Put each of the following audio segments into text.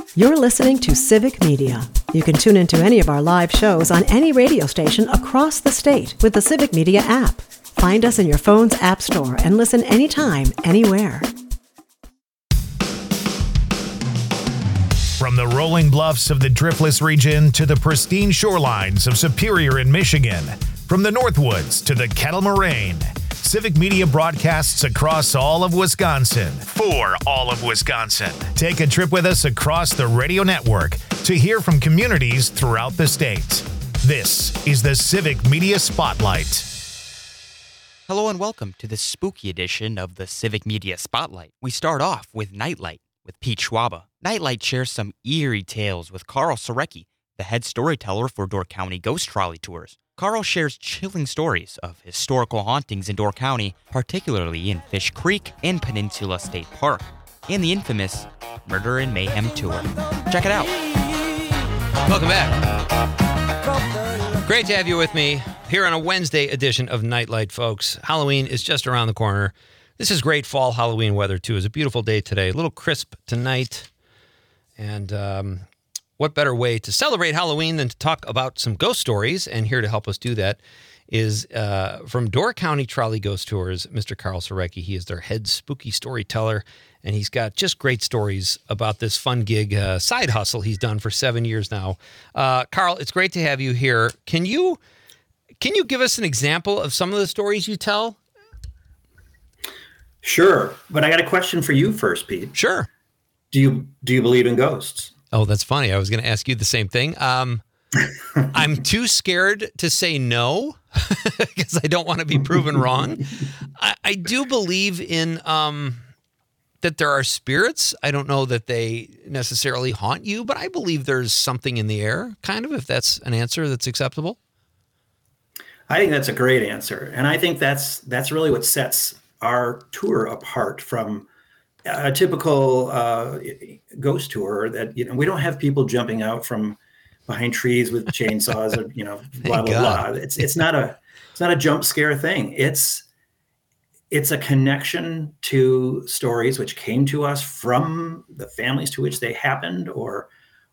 You're listening to Civic Media. You can tune into any of our live shows on any radio station across the state with the Civic Media app. Find us in your phone's app store and listen anytime, anywhere. From the rolling bluffs of the Driftless region to the pristine shorelines of Superior in Michigan, from the Northwoods to the Kettle Moraine, Civic Media broadcasts across all of Wisconsin for all of Wisconsin. Take a trip with us across the radio network to hear from communities throughout the state. This is the Civic Media Spotlight. Hello and welcome to the spooky edition of the Civic Media Spotlight. We start off with Nightlight with Pete Schwaba. Nightlight shares some eerie tales with Carl Surecki, the head storyteller for Door County Ghost Trolley Tours. Carl shares chilling stories of historical hauntings in Door County, particularly in Fish Creek and Peninsula State Park, and the infamous Murder and Mayhem Tour. Check it out. Welcome back. Great to have you with me here on a Wednesday edition of Nightlight, folks. Halloween is just around the corner. This is great fall Halloween weather, too. It's a beautiful day today. A little crisp tonight. And what better way to celebrate Halloween than to talk about some ghost stories? And here to help us do that is from Door County Trolley Ghost Tours, Mr. Carl Surecki. He is their head spooky storyteller, and he's got just great stories about this fun gig, side hustle he's done for 7 years now. Carl, it's great to have you here. Can you give us an example of some of the stories you tell? Sure, but I got a question for you first, Pete. Sure. Do you believe in ghosts? Oh, that's funny. I was going to ask you the same thing. I'm too scared to say no because I don't want to be proven wrong. I do believe in that there are spirits. I don't know that they necessarily haunt you, but I believe there's something in the air, kind of, if that's an answer that's acceptable. I think that's a great answer. And I think that's really what sets our tour apart from a typical ghost tour. That, we don't have people jumping out from behind trees with chainsaws or, blah, blah, blah. It's not a jump scare thing. It's a connection to stories which came to us from the families to which they happened, or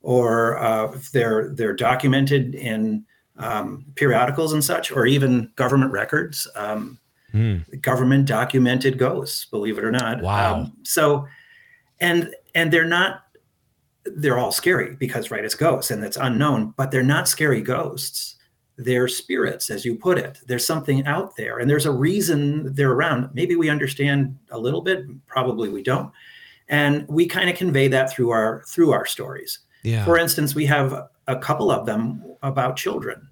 if they're documented in periodicals and such, or even government records. Government documented ghosts, believe it or not. Wow. And they're all scary because, right, it's ghosts and it's unknown, but they're not scary ghosts. They're spirits, as you put it. There's something out there, and there's a reason they're around. Maybe we understand a little bit, probably we don't. And we kind of convey that through our stories. Yeah. For instance, we have a couple of them about children.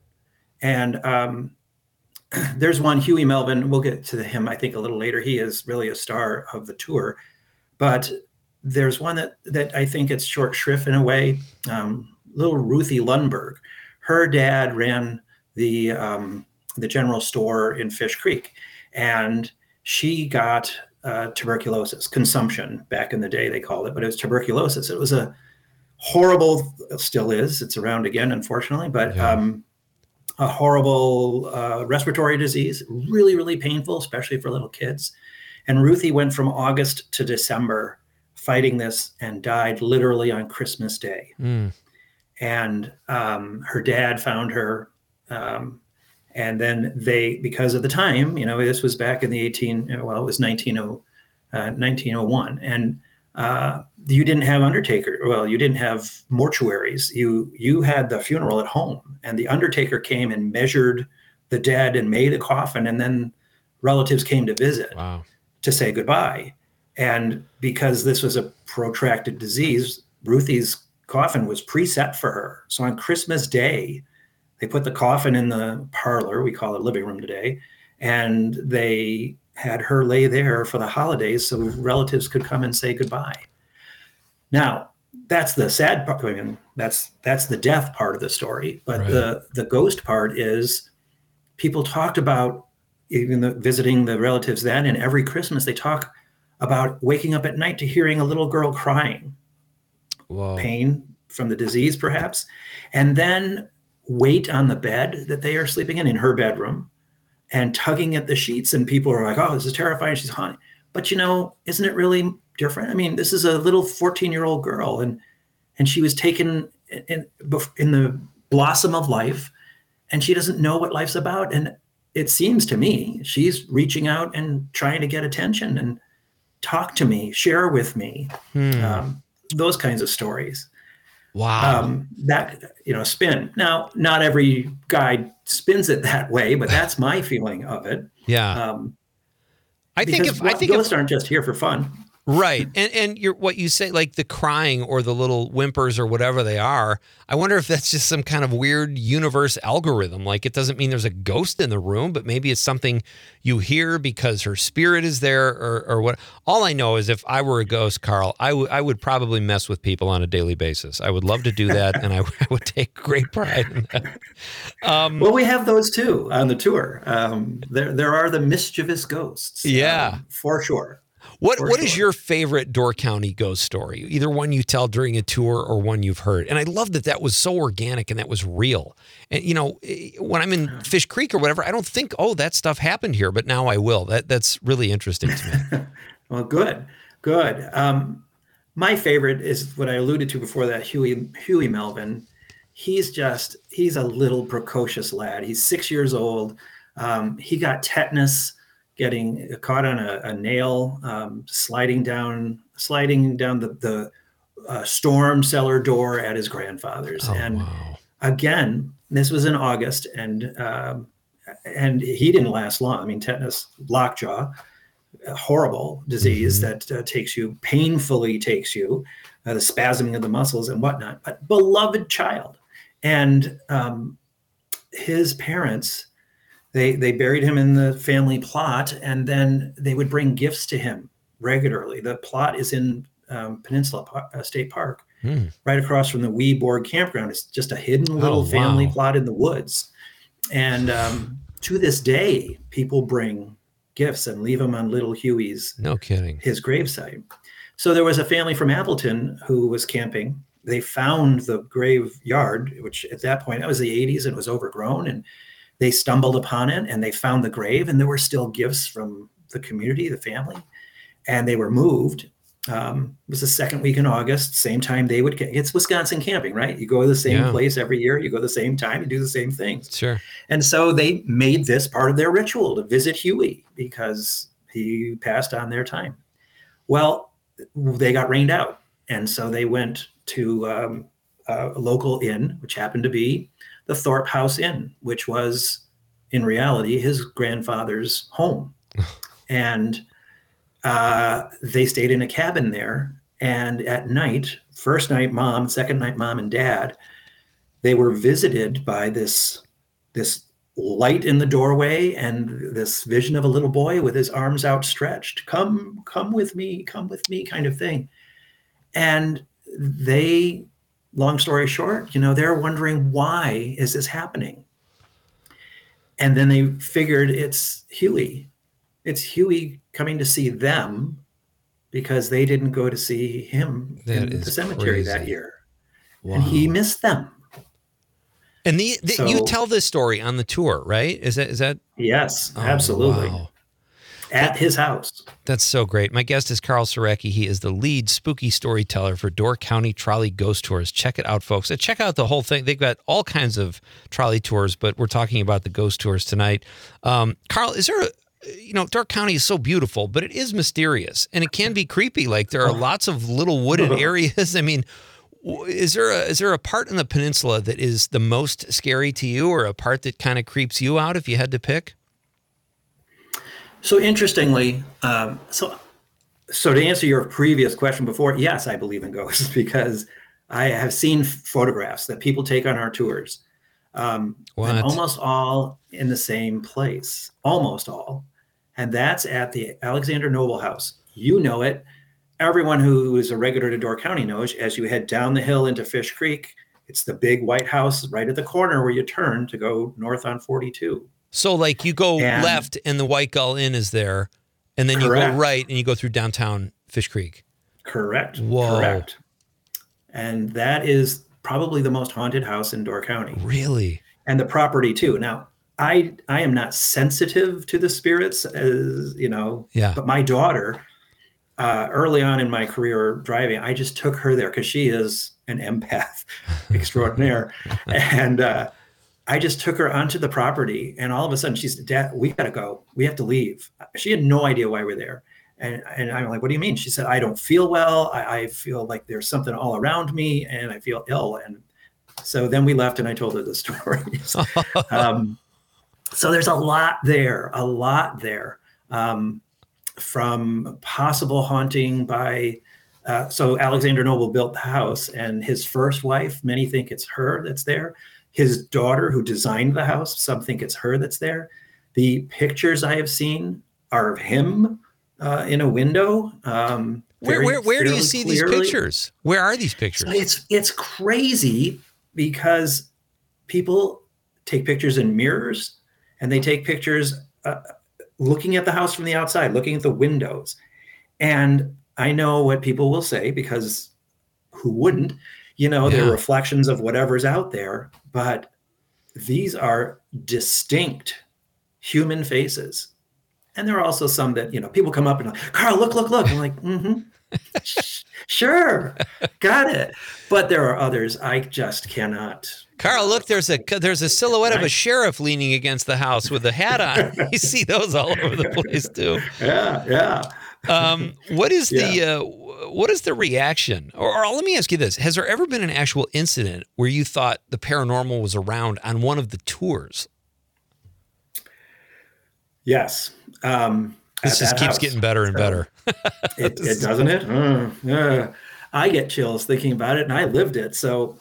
And there's one, Huey Melvin. We'll get to him, I think, a little later. He is really a star of the tour. But there's one that I think it's short shrift in a way. Little Ruthie Lundberg. Her dad ran the general store in Fish Creek, and she got tuberculosis, consumption back in the day, they called it, but it was tuberculosis. It was a horrible, still is, it's around again, unfortunately, but a horrible respiratory disease, really, really painful, especially for little kids. And Ruthie went from August to December fighting this and died literally on Christmas Day. And her dad found her. And then because of the time, this was back in the it was 1901. And you didn't have undertaker. Well, you didn't have mortuaries. You had the funeral at home, and the undertaker came and measured the dead and made a coffin, and then relatives came to visit to say goodbye. And because this was a protracted disease, Ruthie's coffin was preset for her. So on Christmas Day, they put the coffin in the parlor, we call it living room today, and they had her lay there for the holidays so relatives could come and say goodbye. Now, that's the sad part. I mean, that's the death part of the story. But the ghost part is people talked about even visiting the relatives then, and every Christmas they talk about waking up at night to hearing a little girl crying. Whoa. Pain from the disease, perhaps, and then weight on the bed that they are sleeping in her bedroom, and tugging at the sheets, and people are like, oh, this is terrifying, she's haunted. But isn't it really different? I mean, this is a little 14-year-old girl, and and she was taken in the blossom of life, and she doesn't know what life's about. And it seems to me she's reaching out and trying to get attention and talk to me, share with me, those kinds of stories. Wow. That, spin. Now, not every guide spins it that way, but that's my feeling of it. Yeah. I think ghosts aren't just here for fun. Right. And what you say, like the crying or the little whimpers or whatever they are, I wonder if that's just some kind of weird universe algorithm. Like, it doesn't mean there's a ghost in the room, but maybe it's something you hear because her spirit is there or what. All I know is if I were a ghost, Carl, I would probably mess with people on a daily basis. I would love to do that, and I would take great pride in that. Well, we have those too on the tour. There are the mischievous ghosts. Yeah. For sure. What is your favorite Door County ghost story? Either one you tell during a tour or one you've heard. And I love that was so organic and that was real. And, when I'm in Fish Creek or whatever, I don't think, that stuff happened here, but now I will. That's really interesting to me. Well, good. My favorite is what I alluded to before that, Huey Melvin. He's a little precocious lad. He's 6 years old. He got tetanus getting caught on a nail, sliding down the storm cellar door at his grandfather's. Again, this was in August, and he didn't last long. I mean, tetanus, lockjaw, a horrible disease that painfully takes you, the spasming of the muscles and whatnot. But beloved child, and his parents. They buried him in the family plot, and then they would bring gifts to him regularly. The plot is in Peninsula State Park, right across from the Weeborg campground. It's just a hidden little family plot in the woods. And to this day, people bring gifts and leave them on little Huey's, no kidding, his gravesite. So there was a family from Appleton who was camping. They found the graveyard, which at that point, that was the 80s, and it was overgrown, and they stumbled upon it and they found the grave, and there were still gifts from the community, the family, and they were moved. It was the second week in August, same time they would it's Wisconsin camping, right? You go to the same place every year, you go the same time, you do the same things. Sure. And so they made this part of their ritual to visit Huey because he passed on their time. Well, they got rained out. And so they went to a local inn, which happened to be the Thorpe House Inn, which was in reality his grandfather's home. And they stayed in a cabin there. And at night, first night mom, second night mom and dad, they were visited by this light in the doorway and this vision of a little boy with his arms outstretched. Come with me kind of thing. And they, long story short, they're wondering, why is this happening? And then they figured it's Huey. It's Huey coming to see them because they didn't go to see him in the cemetery that year. Wow. And he missed them. And you tell this story on the tour, right? Is that? Yes, absolutely. Wow. At his house. That's so great. My guest is Carl Surecki. He is the lead spooky storyteller for Door County Trolley Ghost Tours. Check it out, folks. Check out the whole thing. They've got all kinds of trolley tours, but we're talking about the ghost tours tonight. Carl, is there Door County is so beautiful, but it is mysterious and it can be creepy. Like there are lots of little wooded areas. I mean, is there a part in the peninsula that is the most scary to you, or a part that kind of creeps you out if you had to pick? So interestingly, so to answer your previous question before, yes, I believe in ghosts because I have seen photographs that people take on our tours. And almost all in the same place, almost all. And that's at the Alexander Noble House. You know it. Everyone who is a regular to Door County knows, as you head down the hill into Fish Creek, it's the big white house right at the corner where you turn to go north on 42. So like you go left and the White Gull Inn is there, and then you go right and you go through downtown Fish Creek. Correct. Whoa. Correct. And that is probably the most haunted house in Door County. Really? And the property too. Now, I am not sensitive to the spirits, as but my daughter, early on in my career driving, I just took her there because she is an empath extraordinaire. And I just took her onto the property, and all of a sudden she said, Dad, we got to go. We have to leave. She had no idea why we're there. And I'm like, what do you mean? She said, I don't feel well. I feel like there's something all around me and I feel ill. And so then we left and I told her the stories. So there's a lot there, from possible haunting by, so Alexander Noble built the house, and his first wife, many think it's her that's there. His daughter who designed the house, some think it's her that's there. The pictures I have seen are of him in a window. Where do you see these pictures? Where are these pictures? So it's crazy because people take pictures in mirrors, and they take pictures looking at the house from the outside, looking at the windows. And I know what people will say, because who wouldn't? They're reflections of whatever's out there, but these are distinct human faces. And there are also some that, people come up and like, Carl, look. I'm like, sure, got it. But there are others I just cannot. Carl, look, there's a silhouette of a sheriff leaning against the house with a hat on. You see those all over the place too. Yeah. What is the reaction? Or let me ask you this. Has there ever been an actual incident where you thought the paranormal was around on one of the tours? Yes. This just keeps getting better and better. It doesn't it? I get chills thinking about it, and I lived it. So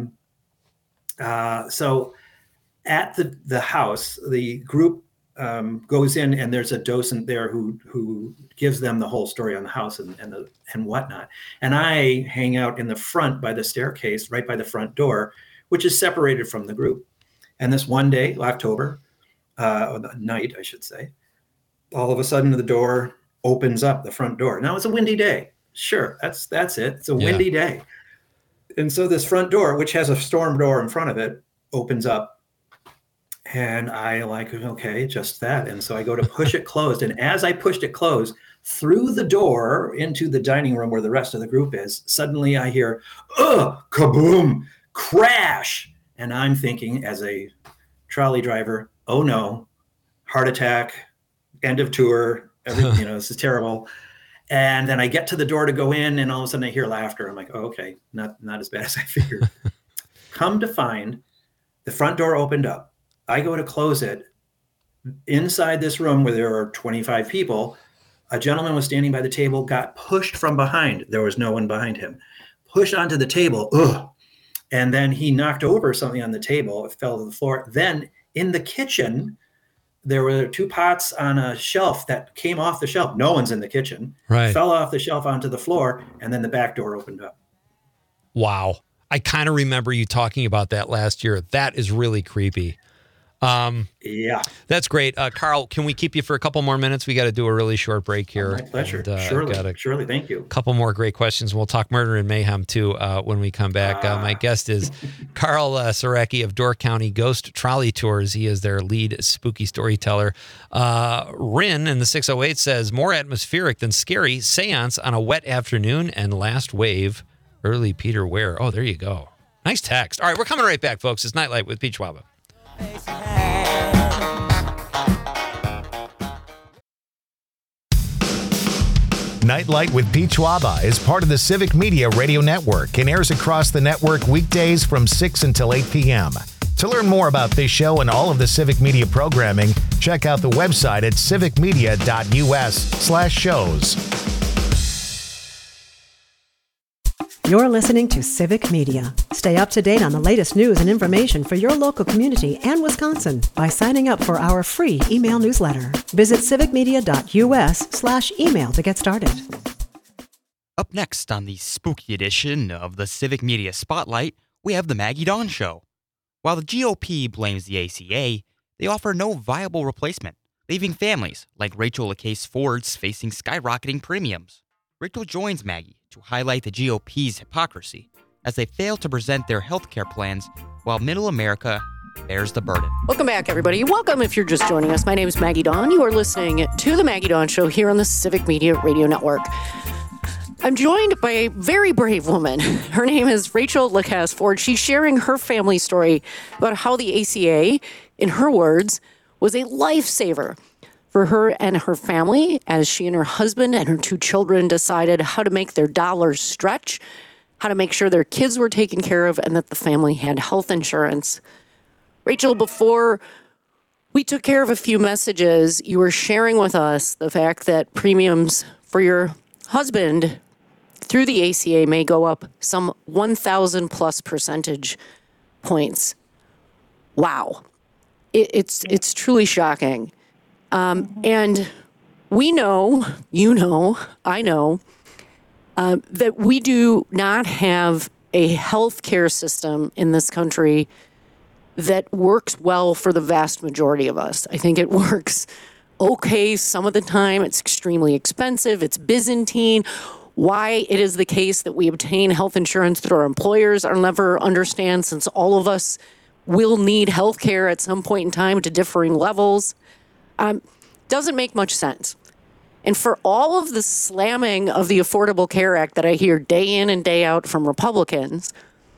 at the house, the group goes in, and there's a docent there who gives them the whole story on the house and whatnot. And I hang out in the front by the staircase, right by the front door, which is separated from the group. And this one day, October, or the night, I should say, all of a sudden the door opens up, the front door. Now it's a windy day. Sure, that's it. It's a windy day. And so this front door, which has a storm door in front of it, opens up. And I like, okay, just that. And so I go to push it closed. And as I pushed it closed, through the door into the dining room where the rest of the group is, suddenly I hear, kaboom, crash. And I'm thinking, as a trolley driver, oh no, heart attack, end of tour, this is terrible. And then I get to the door to go in, and all of a sudden I hear laughter. I'm like, oh, okay, not as bad as I figured. Come to find, the front door opened up. I go to close it. Inside this room where there are 25 people, a gentleman was standing by the table, got pushed from behind. There was no one behind him. Pushed onto the table. And then he knocked over something on the table. It fell to the floor. Then in the kitchen, there were 2 pots on a shelf that came off the shelf. No one's in the kitchen. Right. Fell off the shelf onto the floor, and then the back door opened up. Wow. I kind of remember you talking about that last year. That is really creepy. Yeah. That's great. Carl, can we keep you for a couple more minutes? We got to do a really short break here. My pleasure. And, surely. Thank you. A couple more great questions. We'll talk murder and mayhem too when we come back. My guest is Carl Surecki of Door County Ghost Trolley Tours. He is their lead spooky storyteller. Rin in the 608 says, more atmospheric than scary, seance on a wet afternoon and last wave, early Peter Ware. Oh, there you go. Nice text. All right, we're coming right back, folks. It's Nightlight with Pete Schwaba. Nightlight with Pete Schwaba is part of the Civic Media Radio Network and airs across the network weekdays from 6 until 8 p.m. To learn more about this show and all of the Civic Media programming, check out the website at civicmedia.us/shows. You're listening to Civic Media. Stay up to date on the latest news and information for your local community and Wisconsin by signing up for our free email newsletter. Visit civicmedia.us/email to get started. Up next on the spooky edition of the Civic Media Spotlight, we have the Maggie Dawn Show. While the GOP blames the ACA, they offer no viable replacement, leaving families like Rachel LaCase Ford's facing skyrocketing premiums. Rachel joins Maggie to highlight the GOP's hypocrisy as they fail to present their health care plans while middle America bears the burden. Welcome back, everybody. Welcome if you're just joining us. My name is Maggie Dawn. You are listening to The Maggie Dawn Show here on the Civic Media Radio Network. I'm joined by a very brave woman. Her name is Rachel Lacasse Ford. She's sharing her family story about how the ACA, in her words, was a lifesaver for her and her family as she and her husband and her 2 children decided how to make their dollars stretch, how to make sure their kids were taken care of, and that the family had health insurance. Rachel, before we took care of a few messages, you were sharing with us the fact that premiums for your husband through the ACA may go up some 1,000 plus percentage points. Wow. It's truly shocking. And we know, I know, that we do not have a healthcare system in this country that works well for the vast majority of us. I think it works okay some of the time. It's extremely expensive. It's Byzantine. Why it is the case that we obtain health insurance through our employers, I'll never understand, since all of us will need health care at some point in time to differing levels. Doesn't make much sense. And for all of the slamming of the Affordable Care Act that I hear day in and day out from Republicans,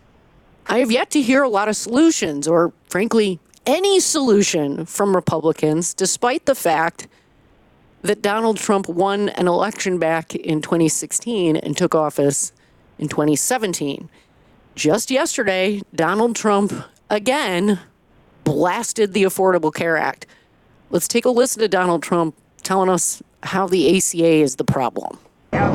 I have yet to hear a lot of solutions, or frankly, any solution from Republicans, despite the fact that Donald Trump won an election back in 2016 and took office in 2017. Just yesterday, Donald Trump again blasted the Affordable Care Act. Let's take a listen to Donald Trump telling us how the ACA is the problem. We have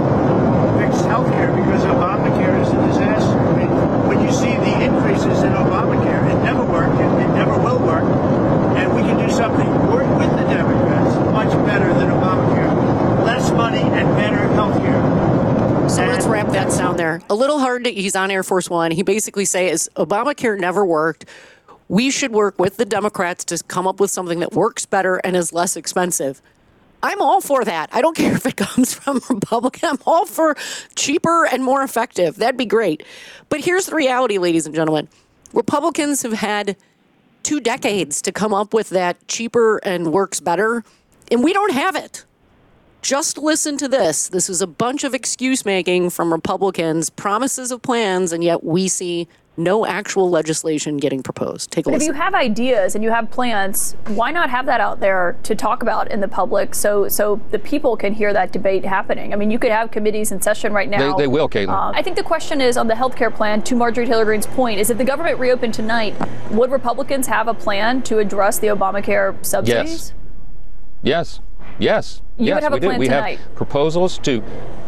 to fix healthcare because Obamacare is a disaster. I mean, when you see the increases in Obamacare, it never worked, it never will work, and we can do something, work with the Democrats, much better than Obamacare. Less money and better healthcare. So let's wrap that sound there. A little hard to, he's on Air Force One. He basically says Obamacare never worked. We should work with the Democrats to come up with something that works better and is less expensive. I'm all for that. I don't care if it comes from Republican. I'm all for cheaper and more effective. That'd be great. But here's the reality, ladies and gentlemen. Republicans have had 2 decades to come up with that cheaper and works better, and we don't have it. Just listen to this. This is a bunch of excuse making from Republicans, promises of plans, and yet we see no actual legislation getting proposed. Take a listen. If you have ideas and you have plans, why not have that out there to talk about in the public so the people can hear that debate happening? I mean, you could have committees in session right now. They will, Caitlin. I think the question is on the healthcare plan, to Marjorie Taylor Greene's point, is if the government reopened tonight, would Republicans have a plan to address the Obamacare subsidies? Yes. You would have a plan we tonight. Have proposals to,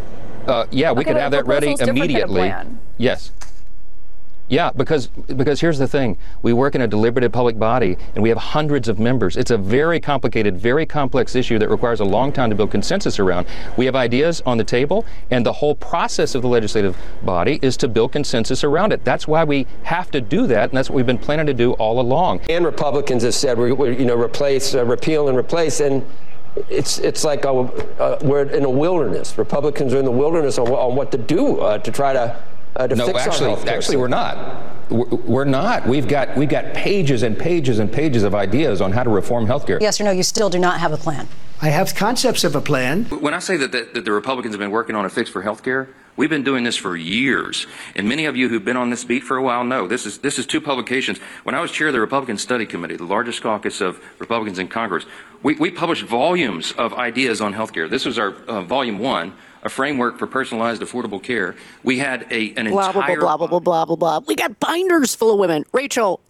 we could have that ready immediately. Yes. Yeah, because here's the thing. We work in a deliberative public body, and we have hundreds of members. It's a very complicated, very complex issue that requires a long time to build consensus around. We have ideas on the table, and the whole process of the legislative body is to build consensus around it. That's why we have to do that, and that's what we've been planning to do all along. And Republicans have said, repeal and replace, and it's like we're in a wilderness. Republicans are in the wilderness on what to do to try to fix our health care. Actually, we're not. We're not. We've got pages and pages and pages of ideas on how to reform healthcare. Yes or no, you still do not have a plan? I have concepts of a plan. When I say that the Republicans have been working on a fix for healthcare, we've been doing this for years. And many of you who've been on this beat for a while know this is 2 publications. When I was chair of the Republican Study Committee, the largest caucus of Republicans in Congress, we published volumes of ideas on healthcare. This was our volume 1. A framework for personalized, affordable care. We had an blah, entire... Blah, blah, blah, blah, blah, blah. We got binders full of women. Rachel,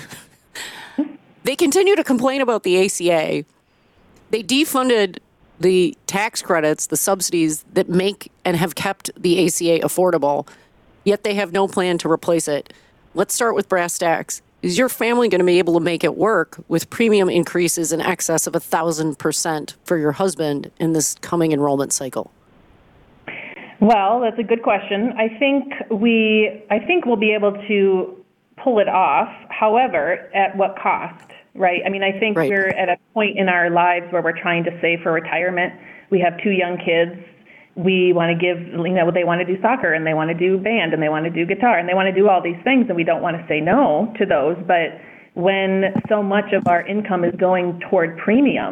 they continue to complain about the ACA. They defunded the tax credits, the subsidies that make and have kept the ACA affordable, yet they have no plan to replace it. Let's start with brass tacks. Is your family going to be able to make it work with premium increases in excess of 1,000% for your husband in this coming enrollment cycle? Well, that's a good question. I think we'll be able to pull it off. However, at what cost, right? I mean, I think we're at a point in our lives where we're trying to save for retirement. We have 2 young kids. We want to give, they want to do soccer and they want to do band and they want to do guitar and they want to do all these things, and we don't want to say no to those. But when so much of our income is going toward premiums,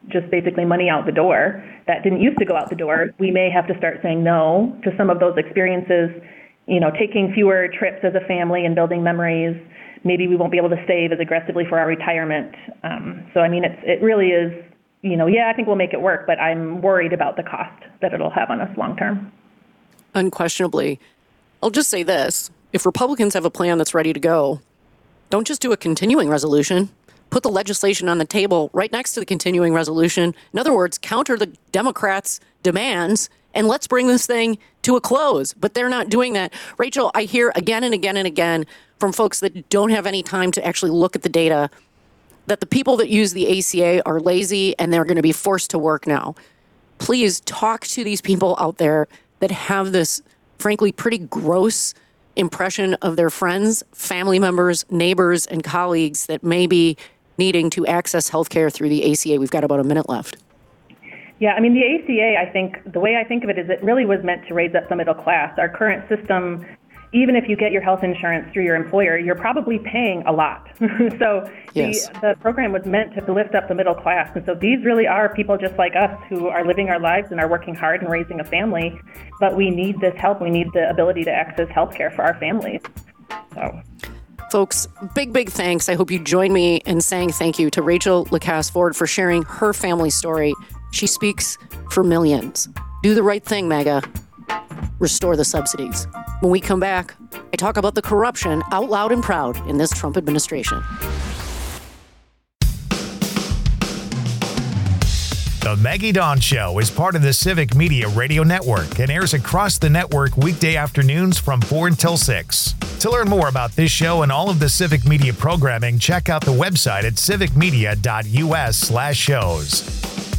just basically money out the door that didn't used to go out the door. We may have to start saying no to some of those experiences, taking fewer trips as a family and building memories. Maybe we won't be able to save as aggressively for our retirement. It really is, I think we'll make it work, but I'm worried about the cost that it'll have on us long term. Unquestionably. I'll just say this. If Republicans have a plan that's ready to go, don't just do a continuing resolution. Put the legislation on the table right next to the continuing resolution. In other words, counter the Democrats' demands and let's bring this thing to a close. But they're not doing that. Rachel, I hear again and again and again from folks that don't have any time to actually look at the data that the people that use the ACA are lazy and they're going to be forced to work now. Please talk to these people out there that have this, frankly, pretty gross impression of their friends, family members, neighbors, and colleagues that may be needing to access healthcare through the ACA. We've got about a minute left. Yeah, the ACA, I think, the way I think of it is it really was meant to raise up the middle class. Our current system, even if you get your health insurance through your employer, you're probably paying a lot. So yes. The program was meant to lift up the middle class. And so these really are people just like us who are living our lives and are working hard and raising a family. But we need this help. We need the ability to access healthcare for our families. So, folks, big thanks. I hope you join me in saying thank you to Rachel Lacasse Ford for sharing her family story. She speaks for millions. Do the right thing, MAGA. Restore the subsidies. When we come back, I talk about the corruption out loud and proud in this Trump administration. The Maggie Dawn Show is part of the Civic Media Radio Network and airs across the network weekday afternoons from 4 until 6. To learn more about this show and all of the Civic Media programming, check out the website at civicmedia.us/shows.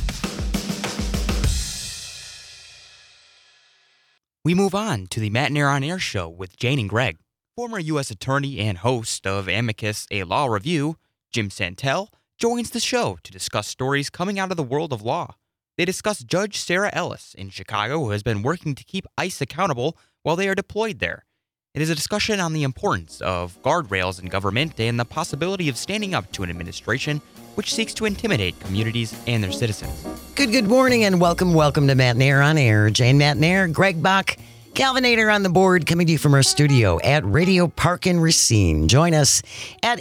We move on to the Matt Nair on Air show with Jane and Greg. Former U.S. attorney and host of Amicus, a law review, Jim Santel, joins the show to discuss stories coming out of the world of law. They discuss Judge Sarah Ellis in Chicago, who has been working to keep ICE accountable while they are deployed there. It is a discussion on the importance of guardrails in government and the possibility of standing up to an administration which seeks to intimidate communities and their citizens. Good morning and welcome to Matt Nair on Air. Jane Matt Nair, Greg Bach, Calvinator on the board, coming to you from our studio at Radio Park in Racine. Join us at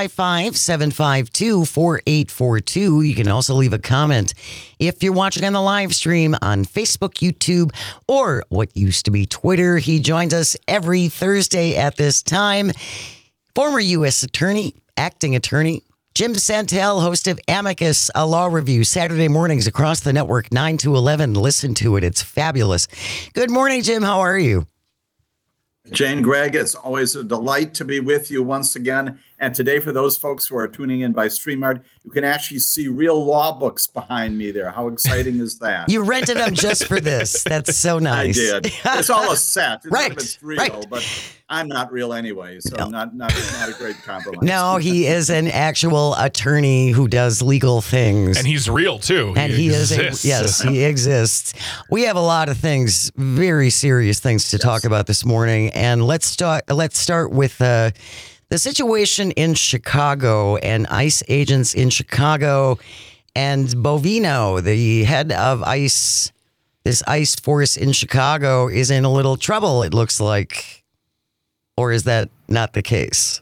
855-752-4842. You can also leave a comment if you're watching on the live stream on Facebook, YouTube, or what used to be Twitter. He joins us every Thursday at this time. Former U.S. attorney, acting attorney, Jim Santel, host of Amicus, a law review, Saturday mornings across the network, 9 to 11. Listen to it. It's fabulous. Good morning, Jim. How are you? Jane, Greg, it's always a delight to be with you once again. And today, for those folks who are tuning in by StreamYard, you can actually see real law books behind me there. How exciting is that? You rented them just for this. That's so nice. I did. It's all a set. Right. It's real, right. But I'm not real anyway, so no. not a great compromise. No, he is an actual attorney who does legal things. And he's real, too. And he exists. Yes, he exists. We have a lot of things, very serious things to talk about this morning. And let's start with the situation in Chicago and ICE agents in Chicago, and Bovino, the head of ICE, this ICE force in Chicago, is in a little trouble, it looks like. Or is that not the case?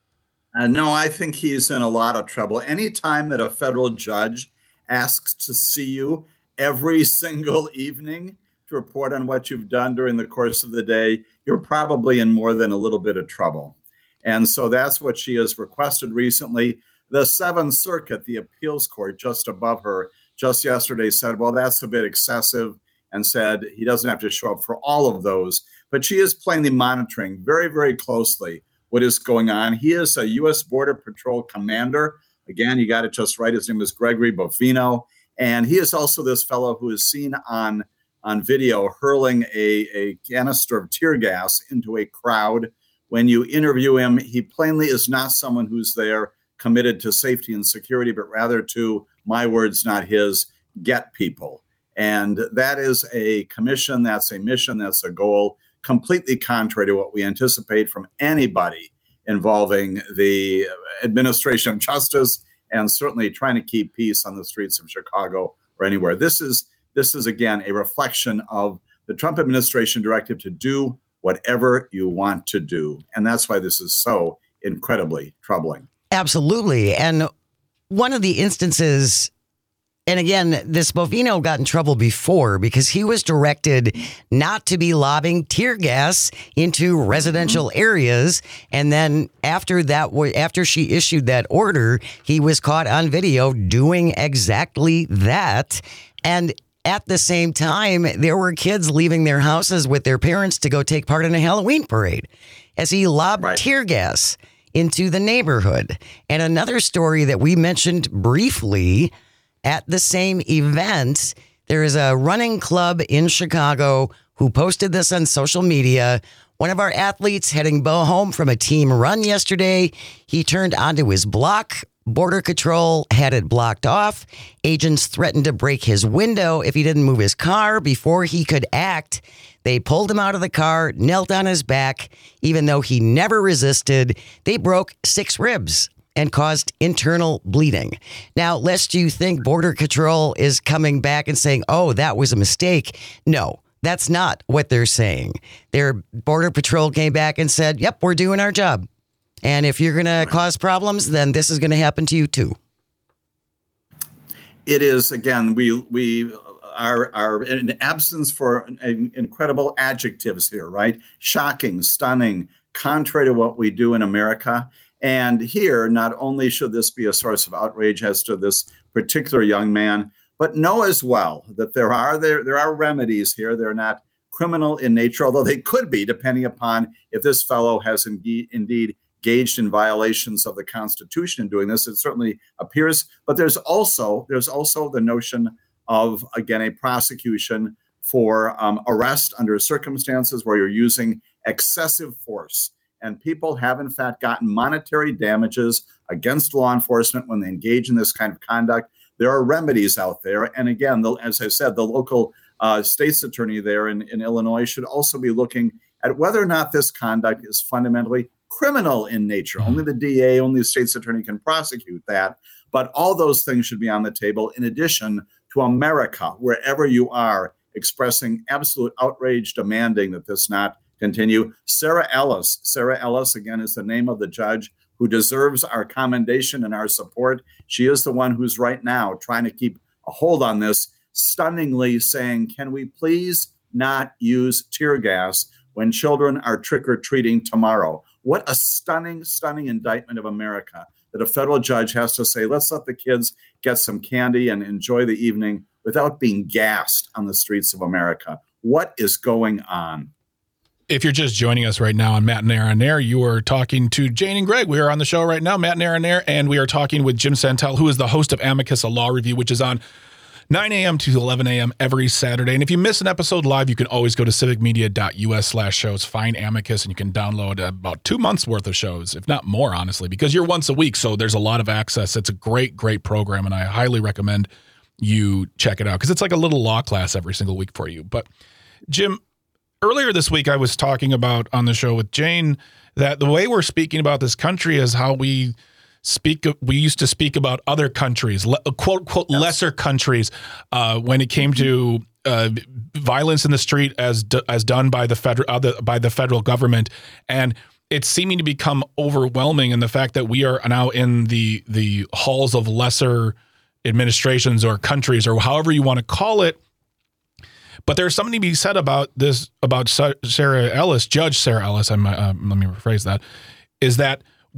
No, I think he's in a lot of trouble. Anytime that a federal judge asks to see you every single evening to report on what you've done during the course of the day, you're probably in more than a little bit of trouble. And so that's what she has requested recently. The Seventh Circuit, the appeals court just above her, just yesterday said, well, that's a bit excessive, and said he doesn't have to show up for all of those. But she is plainly monitoring very, very closely what is going on. He is a U.S. Border Patrol commander. Again, you got it just right. His name is Gregory Bovino. And he is also this fellow who is seen on video hurling a canister of tear gas into a crowd. When you interview him, he plainly is not someone who's there committed to safety and security, but rather to, my words, not his, get people. And that is a commission, that's a mission, that's a goal, completely contrary to what we anticipate from anybody involving the administration of justice and certainly trying to keep peace on the streets of Chicago or anywhere. This is again a reflection of the Trump administration directive to do whatever you want to do. And that's why this is so incredibly troubling. Absolutely. And one of the instances, and again, this Bovino got in trouble before because he was directed not to be lobbing tear gas into residential areas. And then after she issued that order, he was caught on video doing exactly that. And at the same time, there were kids leaving their houses with their parents to go take part in a Halloween parade as he lobbed tear gas into the neighborhood. And another story that we mentioned briefly at the same event, there is a running club in Chicago who posted this on social media. One of our athletes heading home from a team run yesterday, he turned onto his block. Border Patrol had it blocked off. Agents threatened to break his window if he didn't move his car. Before he could act, they pulled him out of the car, knelt on his back. Even though he never resisted, they broke 6 ribs and caused internal bleeding. Now, lest you think Border Patrol is coming back and saying, oh, that was a mistake. No, that's not what they're saying. Their Border Patrol came back and said, yep, we're doing our job. And if you're going to cause problems, then this is going to happen to you too. It is, again, we are in absence for incredible adjectives here, right? Shocking, stunning, contrary to what we do in America. And here, not only should this be a source of outrage as to this particular young man, but know as well that there are remedies here. They're not criminal in nature, although they could be, depending upon if this fellow has indeed engaged in violations of the Constitution in doing this. It certainly appears, but there's also the notion of, again, a prosecution for arrest under circumstances where you're using excessive force. And people have, in fact, gotten monetary damages against law enforcement when they engage in this kind of conduct. There are remedies out there. And again, as I said, the local state's attorney there in Illinois should also be looking at whether or not this conduct is fundamentally criminal in nature. Only the DA, only the state's attorney can prosecute that. But all those things should be on the table in addition to America, wherever you are, expressing absolute outrage, demanding that this not continue. Sarah Ellis, again, is the name of the judge who deserves our commendation and our support. She is the one who's right now trying to keep a hold on this, stunningly saying, can we please not use tear gas when children are trick-or-treating tomorrow? What a stunning, stunning indictment of America that a federal judge has to say, let's let the kids get some candy and enjoy the evening without being gassed on the streets of America. What is going on? If you're just joining us right now on Matt and Aaron on Air, you are talking to Jane and Greg. We are on the show right now, Matt and Aaron on Air, and we are talking with Jim Santel, who is the host of Amicus, a law review, which is on 9 a.m. to 11 a.m. every Saturday. And if you miss an episode live, you can always go to civicmedia.us/shows, find Amicus, and you can download about 2 months worth of shows, if not more, honestly, because you're once a week. So there's a lot of access. It's a great, great program. And I highly recommend you check it out because it's like a little law class every single week for you. But Jim, earlier this week, I was talking about on the show with Jane that the way we're speaking about this country is how we used to speak about other countries, quote, lesser countries, when it came to violence in the street as done by the federal government. And it's seeming to become overwhelming in the fact that we are now in the halls of lesser administrations or countries or however you want to call it. But there's something to be said about this, about Sarah Ellis, Judge Sarah Ellis, let me rephrase that, is that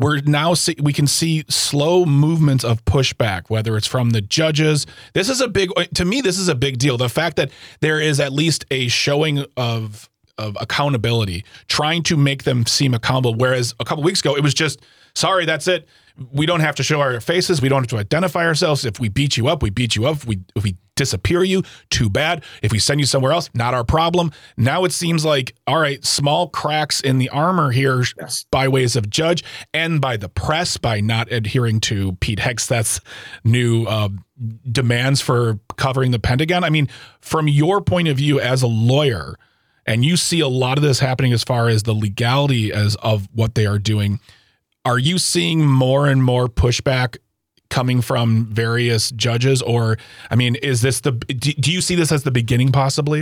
we can see slow movements of pushback, whether it's from the judges. To me, this is a big deal. The fact that there is at least a showing of accountability, trying to make them seem accountable. Whereas a couple weeks ago, it was just, sorry, that's it. We don't have to show our faces. We don't have to identify ourselves. If we beat you up, we beat you up. If we disappear you, too bad. If we send you somewhere else, not our problem. Now it seems like, all right, small cracks in the armor here by ways of judge and by the press, by not adhering to Pete Hegseth's new demands for covering the Pentagon. I mean, from your point of view as a lawyer, and you see a lot of this happening as far as the legality of what they are doing, are you seeing more and more pushback coming from various judges? Or, I mean, is this do you see this as the beginning possibly?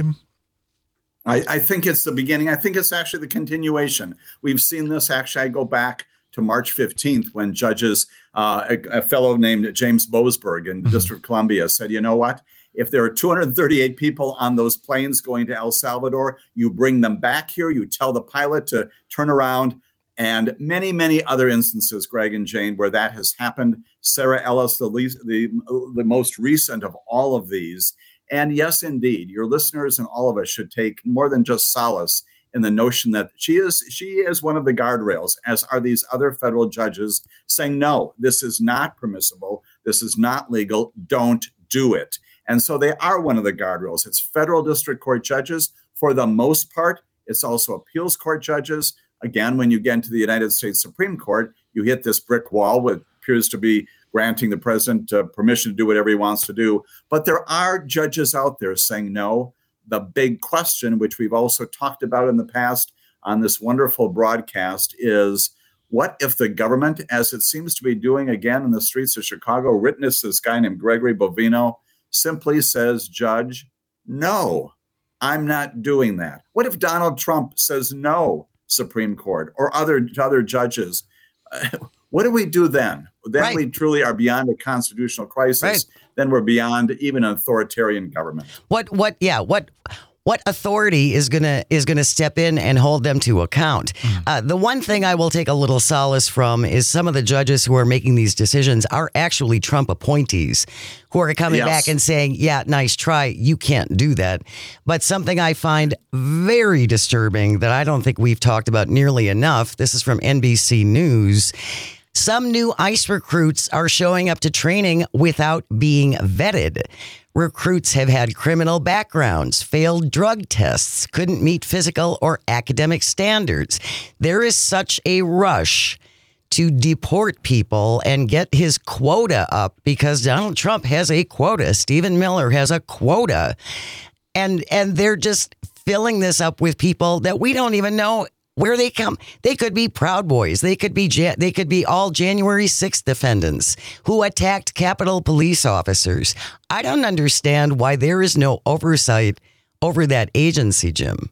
I think it's the beginning. I think it's actually the continuation. We've seen this actually. I go back to March 15th when judges, a fellow named James Boasberg in the District of Columbia said, you know what? If there are 238 people on those planes going to El Salvador, you bring them back here. You tell the pilot to turn around. And many, many other instances, Greg and Jane, where that has happened. Sarah Ellis, the most recent of all of these. And yes, indeed, your listeners and all of us should take more than just solace in the notion that she is one of the guardrails, as are these other federal judges, saying, no, this is not permissible. This is not legal. Don't do it. And so they are one of the guardrails. It's federal district court judges for the most part. It's also appeals court judges. Again, when you get into the United States Supreme Court, you hit this brick wall, which appears to be granting the president permission to do whatever he wants to do. But there are judges out there saying no. The big question, which we've also talked about in the past on this wonderful broadcast, is what if the government, as it seems to be doing again in the streets of Chicago, witness this guy named Gregory Bovino, simply says, Judge, no, I'm not doing that. What if Donald Trump says no, Supreme Court, or other judges? What do we do then? Then we truly are beyond a constitutional crisis. Right. Then we're beyond even an authoritarian government. What authority is gonna step in and hold them to account? The one thing I will take a little solace from is some of the judges who are making these decisions are actually Trump appointees who are coming back and saying, yeah, nice try. You can't do that. But something I find very disturbing that I don't think we've talked about nearly enough. This is from NBC News. Some new ICE recruits are showing up to training without being vetted. Recruits have had criminal backgrounds, failed drug tests, couldn't meet physical or academic standards. There is such a rush to deport people and get his quota up because Donald Trump has a quota. Stephen Miller has a quota. And they're just filling this up with people that we don't even know where they come. They could be Proud Boys. They could be all January 6th defendants who attacked Capitol police officers. I don't understand why there is no oversight over that agency, Jim.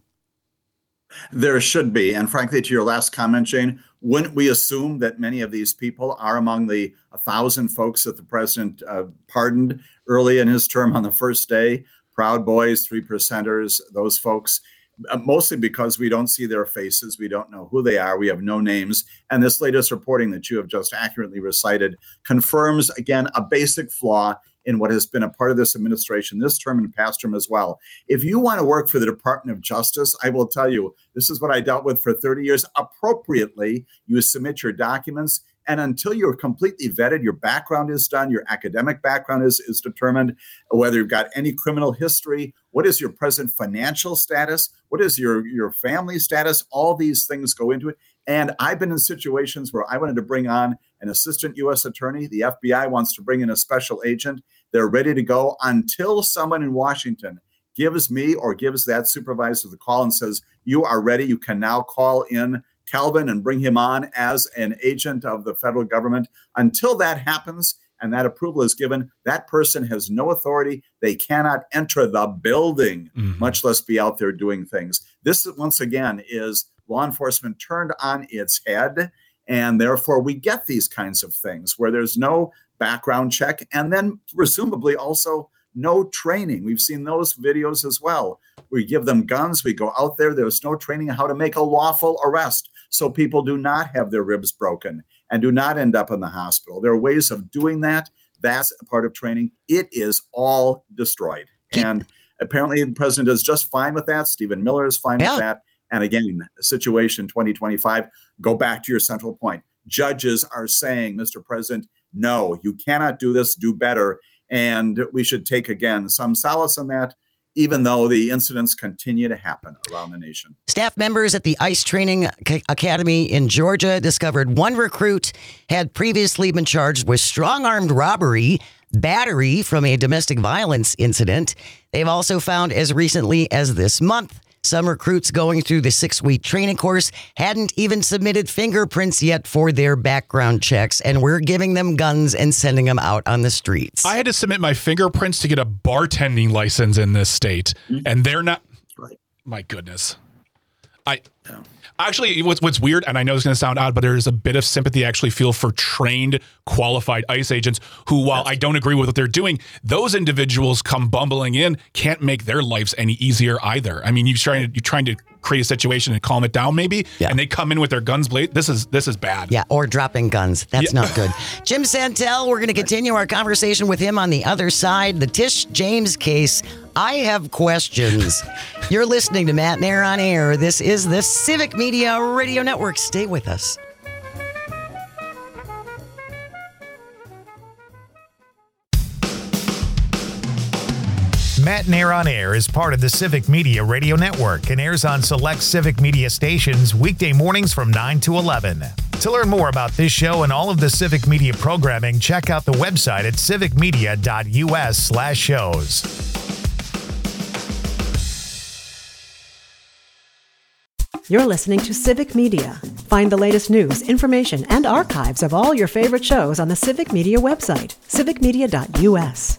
There should be. And frankly, to your last comment, Jane, wouldn't we assume that many of these people are among the 1,000 folks that the president pardoned early in his term on the first day? Proud Boys, 3%ers, those folks. Mostly because we don't see their faces. We don't know who they are. We have no names. And this latest reporting that you have just accurately recited confirms, again, a basic flaw in what has been a part of this administration, this term and past term as well. If you want to work for the Department of Justice, I will tell you, this is what I dealt with for 30 years. Appropriately, you submit your documents. And until you're completely vetted, your background is done, your academic background is determined, whether you've got any criminal history, what is your present financial status, what is your family status, all these things go into it. And I've been in situations where I wanted to bring on an assistant U.S. attorney. The FBI wants to bring in a special agent. They're ready to go until someone in Washington gives me or gives that supervisor the call and says, you are ready. You can now call in Calvin and bring him on as an agent of the federal government. Until that happens and that approval is given, that person has no authority. They cannot enter the building, much less be out there doing things. This, once again, is law enforcement turned on its head. And therefore, we get these kinds of things where there's no background check and then presumably also no training. We've seen those videos as well. We give them guns. We go out there. There's no training on how to make a lawful arrest so people do not have their ribs broken and do not end up in the hospital. There are ways of doing that. That's a part of training. It is all destroyed. And apparently the president is just fine with that. Stephen Miller is fine with that. And again, the situation 2025, go back to your central point. Judges are saying, Mr. President, no, you cannot do this, do better. And we should take, again, some solace in that, even though the incidents continue to happen around the nation. Staff members at the ICE Training Academy in Georgia discovered one recruit had previously been charged with strong-armed robbery, battery from a domestic violence incident. They've also found as recently as this month Some recruits going through the 6-week training course hadn't even submitted fingerprints yet for their background checks, and we're giving them guns and sending them out on the streets. I had to submit my fingerprints to get a bartending license in this state, and they're not. Right. My goodness. Actually, what's weird, and I know it's going to sound odd, but there's a bit of sympathy I actually feel for trained, qualified ICE agents who, while I don't agree with what they're doing, those individuals come bumbling in, can't make their lives any easier either. I mean, you're trying to create a situation and calm it down maybe, and they come in with their guns blazing. This is bad. Yeah, or dropping guns. That's not good. Jim Santel, we're going to continue our conversation with him on the other side. The Tish James case. I have questions. You're listening to Matt Nair on Air. This is the Civic Media Radio Network. Stay with us. Matt Nair on Air is part of the Civic Media Radio Network and airs on select Civic Media stations weekday mornings from 9 to 11. To learn more about this show and all of the Civic Media programming, check out the website at civicmedia.us/shows. You're listening to Civic Media. Find the latest news, information, and archives of all your favorite shows on the Civic Media website, civicmedia.us.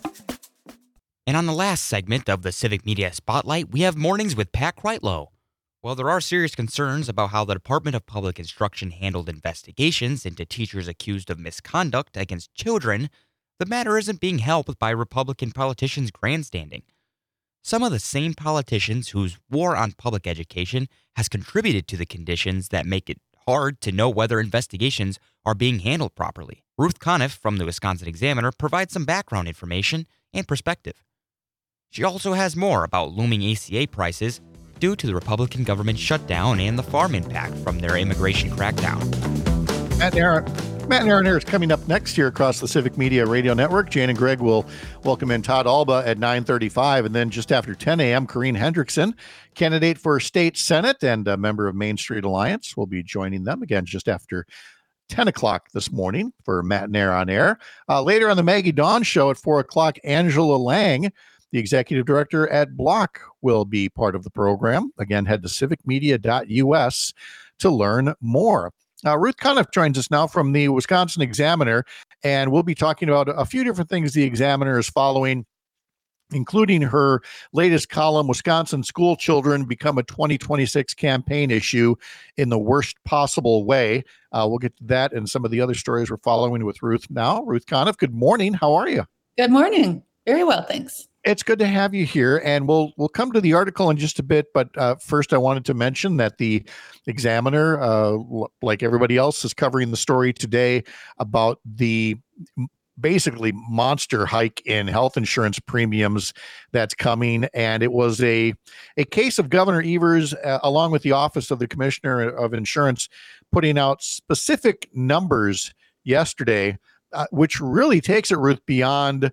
And on the last segment of the Civic Media Spotlight, we have Mornings with Pat Kreitlow. While there are serious concerns about how the Department of Public Instruction handled investigations into teachers accused of misconduct against children, the matter isn't being helped by Republican politicians grandstanding. Some of the same politicians whose war on public education has contributed to the conditions that make it hard to know whether investigations are being handled properly. Ruth Conniff from the Wisconsin Examiner provides some background information and perspective. She also has more about looming ACA prices due to the Republican government shutdown and the farm impact from their immigration crackdown. Matt Nair on Air is coming up next year across the Civic Media Radio Network. Jane and Greg will welcome in Todd Alba at 9:35, and then just after 10 a.m., Corrine Hendrickson, candidate for state senate and a member of Main Street Alliance, will be joining them again just after 10 o'clock this morning for Matt Nair on Air. Later on the Maggie Dawn Show at 4 o'clock, Angela Lang, the executive director at Block, will be part of the program. Again, head to civicmedia.us to learn more. Ruth Conniff joins us now from the Wisconsin Examiner, and we'll be talking about a few different things the Examiner is following, including her latest column, Wisconsin School Children Become a 2026 Campaign Issue in the Worst Possible Way. We'll get to that and some of the other stories we're following with Ruth now. Ruth Conniff, good morning. How are you? Good morning. Very well, thanks. It's good to have you here, and we'll come to the article in just a bit. But first, I wanted to mention that the Examiner, like everybody else, is covering the story today about the basically monster hike in health insurance premiums that's coming. And it was a case of Governor Evers, along with the Office of the Commissioner of Insurance, putting out specific numbers yesterday, which really takes it, Ruth, beyond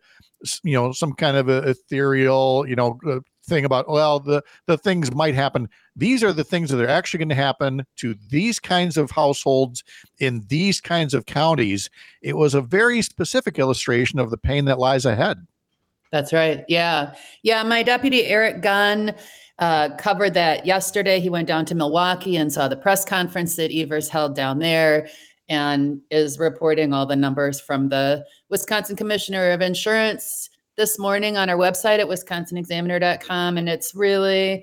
some kind of a ethereal, thing about, well, the things might happen. These are the things that are actually going to happen to these kinds of households in these kinds of counties. It was a very specific illustration of the pain that lies ahead. That's right. Yeah. My deputy, Eric Gunn, covered that yesterday. He went down to Milwaukee and saw the press conference that Evers held down there, and is reporting all the numbers from the Wisconsin Commissioner of Insurance this morning on our website at wisconsinexaminer.com. And it's really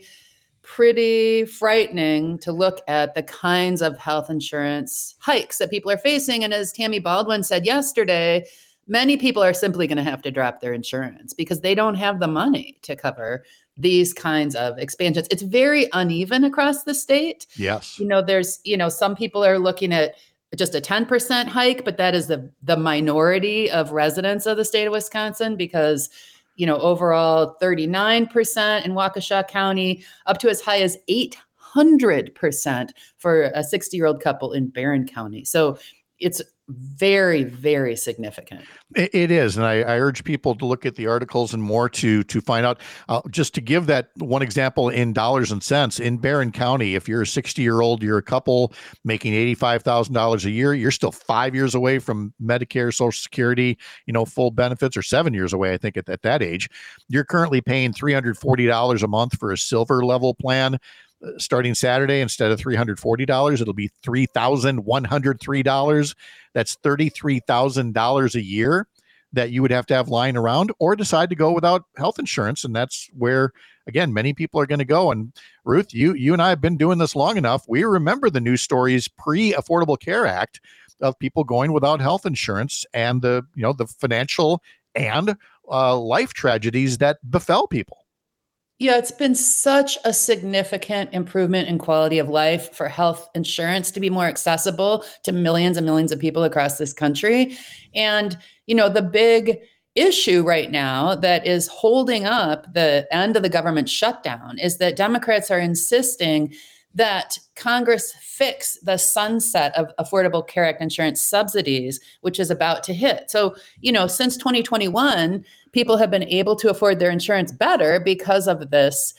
pretty frightening to look at the kinds of health insurance hikes that people are facing. And as Tammy Baldwin said yesterday, many people are simply going to have to drop their insurance because they don't have the money to cover these kinds of expansions. It's very uneven across the state. Yes. There's, some people are looking at just a 10% hike, but that is the minority of residents of the state of Wisconsin, because, overall 39% in Waukesha County, up to as high as 800% for a 60-year-old couple in Barron County. So it's very, very significant. It is. And I urge people to look at the articles and more to find out. Just to give that one example in dollars and cents, in Barron County, if you're a 60-year-old, you're a couple making $85,000 a year, you're still 5 years away from Medicare, Social Security, full benefits, or 7 years away, I think, at that age. You're currently paying $340 a month for a silver level plan. Starting Saturday, instead of $340, it'll be $3,103. That's $33,000 a year that you would have to have lying around, or decide to go without health insurance. And that's where, again, many people are going to go. And Ruth, you and I have been doing this long enough. We remember the news stories pre-Affordable Care Act of people going without health insurance, and the financial and life tragedies that befell people. Yeah, it's been such a significant improvement in quality of life for health insurance to be more accessible to millions and millions of people across this country. And, the big issue right now that is holding up the end of the government shutdown is that Democrats are insisting that Congress fix the sunset of Affordable Care Act insurance subsidies, which is about to hit. So, since 2021, people have been able to afford their insurance better because of this,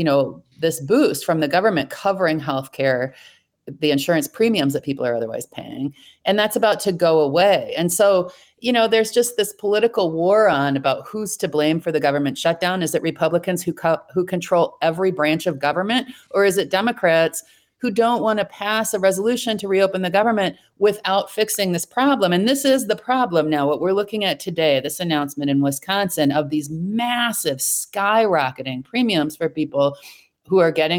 this boost from the government covering healthcare, the insurance premiums that people are otherwise paying. And that's about to go away. And so, there's just this political war on about who's to blame for the government shutdown. Is it Republicans who control every branch of government, or is it Democrats who don't want to pass a resolution to reopen the government without fixing this problem? And this is the problem now, what we're looking at today, this announcement in Wisconsin of these massive skyrocketing premiums for people who are getting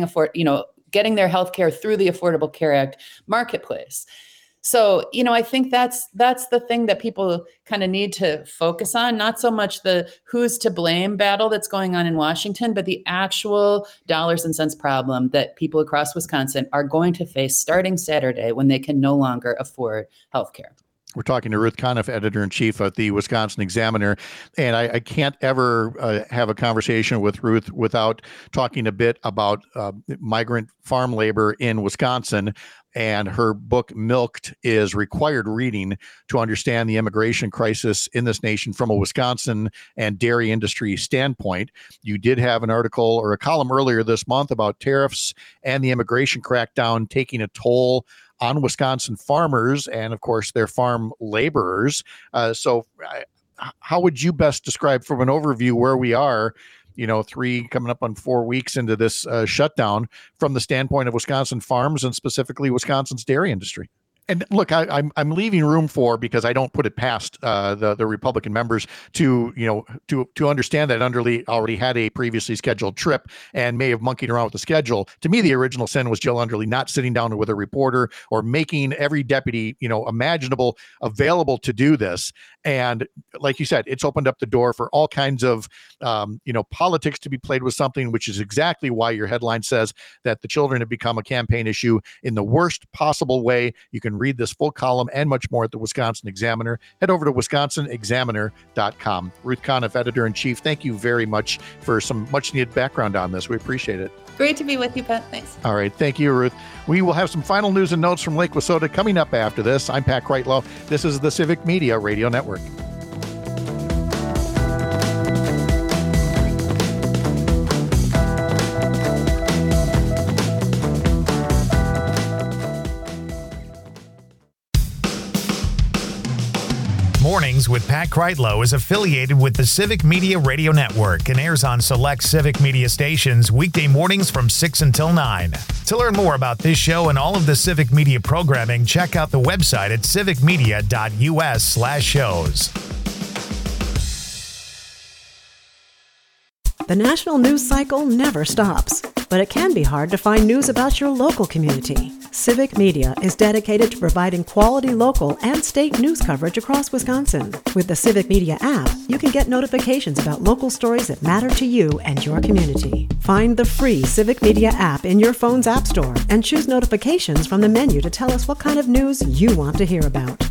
their health care through the Affordable Care Act marketplace. So, I think that's the thing that people kind of need to focus on, not so much the who's to blame battle that's going on in Washington, but the actual dollars and cents problem that people across Wisconsin are going to face starting Saturday when they can no longer afford health care. We're talking to Ruth Conniff, editor-in-chief of the Wisconsin Examiner, and I can't ever have a conversation with Ruth without talking a bit about migrant farm labor in Wisconsin. And her book, Milked, is required reading to understand the immigration crisis in this nation from a Wisconsin and dairy industry standpoint. You did have an article or a column earlier this month about tariffs and the immigration crackdown taking a toll on Wisconsin farmers and, of course, their farm laborers. So how would you best describe, from an overview, where we are, 3 coming up on 4 weeks into this shutdown, from the standpoint of Wisconsin farms and specifically Wisconsin's dairy industry? And look, I'm leaving room for, because I don't put it past the Republican members to understand that Underly already had a previously scheduled trip and may have monkeyed around with the schedule. To me, the original sin was Jill Underly not sitting down with a reporter or making every deputy imaginable available to do this. And like you said, it's opened up the door for all kinds of politics to be played with something, which is exactly why your headline says that the children have become a campaign issue in the worst possible way. You can read this full column and much more at the Wisconsin Examiner. Head over to wisconsinexaminer.com. Ruth Conniff, editor-in-chief, thank you very much for some much-needed background on this. We appreciate it. Great to be with you, Pat. Thanks. All right. Thank you, Ruth. We will have some final news and notes from Lake Wissota coming up after this. I'm Pat Kreitlow. This is the Civic Media Radio Network. Mornings with Pat Kreitlow is affiliated with the Civic Media Radio Network and airs on select Civic Media stations weekday mornings from 6 until 9. To learn more about this show and all of the Civic Media programming, check out the website at civicmedia.us/shows. The national news cycle never stops, but it can be hard to find news about your local community. Civic Media is dedicated to providing quality local and state news coverage across Wisconsin. With the Civic Media app, you can get notifications about local stories that matter to you and your community. Find the free Civic Media app in your phone's app store and choose notifications from the menu to tell us what kind of news you want to hear about.